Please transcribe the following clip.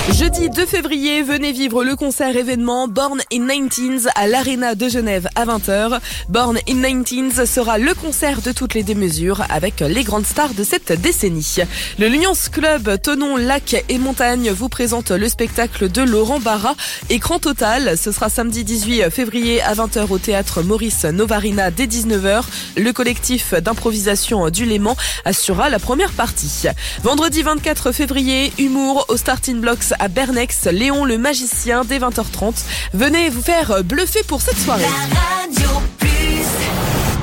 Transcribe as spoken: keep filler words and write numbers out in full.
Jeudi deux février, venez vivre le concert événement Born in nineteens à l'Arena de Genève à vingt heures. Born in nineteens sera le concert de toutes les démesures avec les grandes stars de cette décennie. Le Lions Club Thonon Lac et Montagne vous présente le spectacle de Laurent Barra, Écran Total. Ce sera samedi dix-huit février à vingt heures au théâtre Maurice Novarina dès dix-neuf heures. Le collectif d'improvisation du Léman assurera la première partie. Vendredi vingt-quatre février, humour au Starting Blocks à Bernex, Léon le magicien dès vingt heures trente. Venez vous faire bluffer pour cette soirée.